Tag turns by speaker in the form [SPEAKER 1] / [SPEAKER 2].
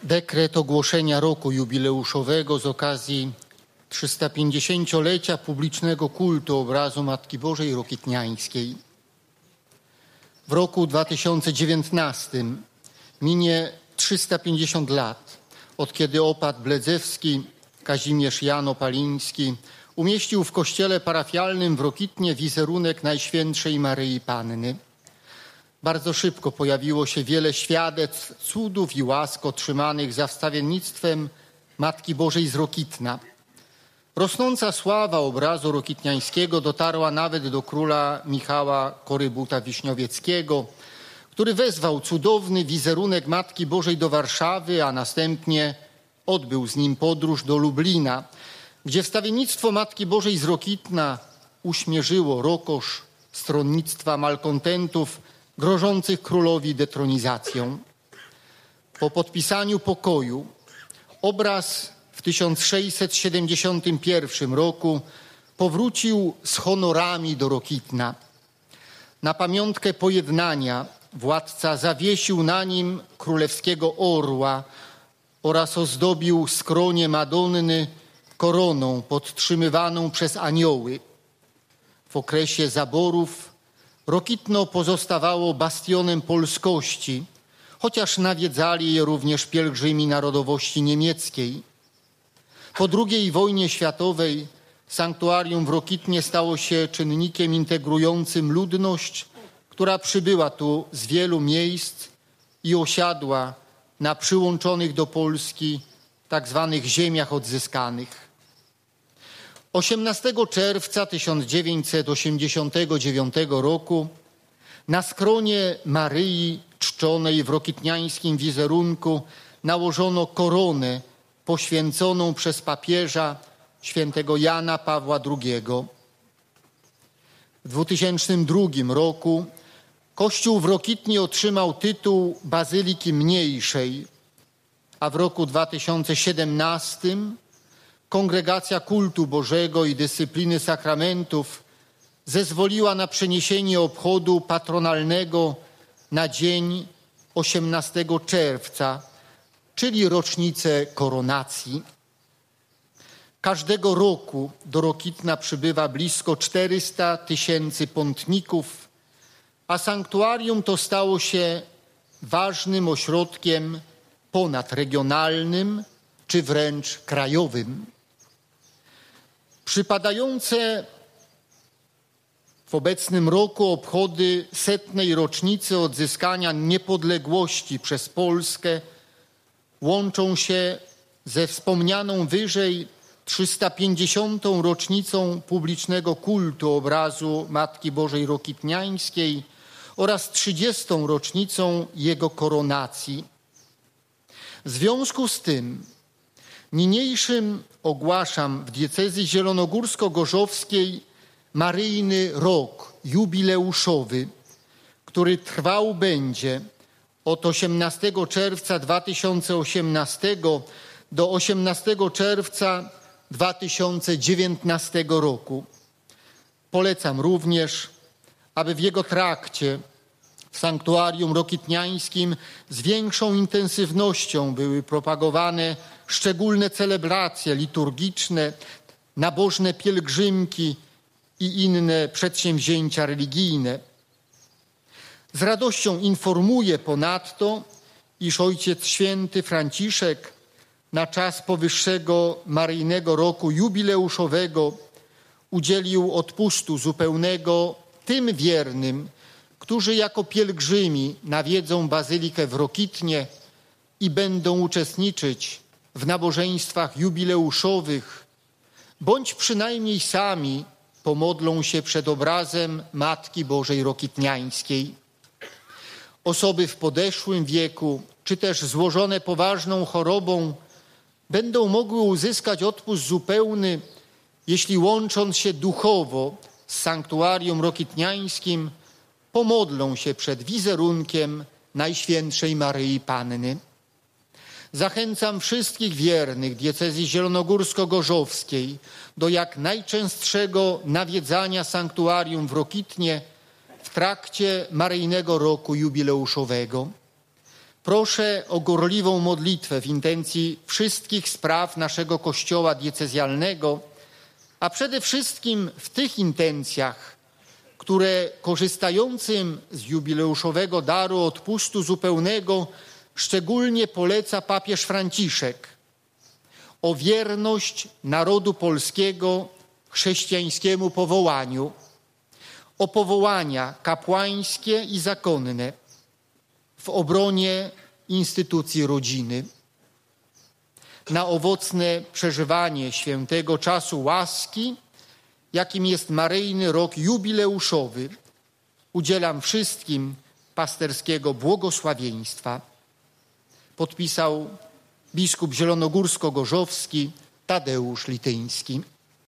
[SPEAKER 1] Dekret ogłoszenia roku jubileuszowego z okazji 350-lecia publicznego kultu obrazu Matki Bożej Rokitniańskiej. W roku 2019 minie 350 lat, od kiedy opat bledzewski Kazimierz Jan Opaliński umieścił w kościele parafialnym w Rokitnie wizerunek Najświętszej Maryi Panny. Bardzo szybko pojawiło się wiele świadectw cudów i łask otrzymanych za wstawiennictwem Matki Bożej z Rokitna. Rosnąca sława obrazu rokitniańskiego dotarła nawet do króla Michała Korybuta-Wiśniowieckiego, który wezwał cudowny wizerunek Matki Bożej do Warszawy, a następnie odbył z nim podróż do Lublina, gdzie wstawiennictwo Matki Bożej z Rokitna uśmierzyło rokosz stronnictwa malkontentów grożących królowi detronizacją. Po podpisaniu pokoju obraz w 1671 roku powrócił z honorami do Rokitna. Na pamiątkę pojednania władca zawiesił na nim królewskiego orła oraz ozdobił skronie Madonny koroną podtrzymywaną przez anioły. W okresie zaborów Rokitno pozostawało bastionem polskości, chociaż nawiedzali je również pielgrzymi narodowości niemieckiej. Po II wojnie światowej sanktuarium w Rokitnie stało się czynnikiem integrującym ludność, która przybyła tu z wielu miejsc i osiadła na przyłączonych do Polski tak zwanych ziemiach odzyskanych. 18 czerwca 1989 roku na skronie Maryi czczonej w rokitniańskim wizerunku nałożono koronę poświęconą przez papieża świętego Jana Pawła II. W 2002 roku Kościół w Rokitnie otrzymał tytuł Bazyliki Mniejszej, a w roku 2017 Kongregacja Kultu Bożego i Dyscypliny Sakramentów zezwoliła na przeniesienie obchodu patronalnego na dzień 18 czerwca, czyli rocznicę koronacji. Każdego roku do Rokitna przybywa blisko 400 000 pątników, a sanktuarium to stało się ważnym ośrodkiem ponadregionalnym czy wręcz krajowym. Przypadające w obecnym roku obchody 100. rocznicy odzyskania niepodległości przez Polskę łączą się ze wspomnianą wyżej 350. rocznicą publicznego kultu obrazu Matki Bożej Rokitniańskiej oraz 30. rocznicą jego koronacji. W związku z tym niniejszym ogłaszam w diecezji zielonogórsko-gorzowskiej Maryjny Rok Jubileuszowy, który trwał będzie od 18 czerwca 2018 do 18 czerwca 2019 roku. Polecam również, aby w jego trakcie w sanktuarium rokitniańskim z większą intensywnością były propagowane szczególne celebracje liturgiczne, nabożne pielgrzymki i inne przedsięwzięcia religijne. Z radością informuję ponadto, iż Ojciec Święty Franciszek na czas powyższego Maryjnego Roku Jubileuszowego udzielił odpustu zupełnego tym wiernym, którzy jako pielgrzymi nawiedzą bazylikę w Rokitnie i będą uczestniczyć w nabożeństwach jubileuszowych, bądź przynajmniej sami pomodlą się przed obrazem Matki Bożej Rokitniańskiej. Osoby w podeszłym wieku, czy też złożone poważną chorobą, będą mogły uzyskać odpust zupełny, jeśli łącząc się duchowo z sanktuarium rokitniańskim, pomodlą się przed wizerunkiem Najświętszej Maryi Panny. Zachęcam wszystkich wiernych diecezji zielonogórsko-gorzowskiej do jak najczęstszego nawiedzania sanktuarium w Rokitnie w trakcie Maryjnego Roku Jubileuszowego. Proszę o gorliwą modlitwę w intencji wszystkich spraw naszego Kościoła diecezjalnego, a przede wszystkim w tych intencjach, które korzystającym z jubileuszowego daru odpustu zupełnego szczególnie poleca papież Franciszek: o wierność narodu polskiego chrześcijańskiemu powołaniu, o powołania kapłańskie i zakonne w obronie instytucji rodziny, na owocne przeżywanie świętego czasu łaski, jakim jest maryjny rok jubileuszowy. Udzielam wszystkim pasterskiego błogosławieństwa. Podpisał biskup zielonogórsko-gorzowski Tadeusz Lityński.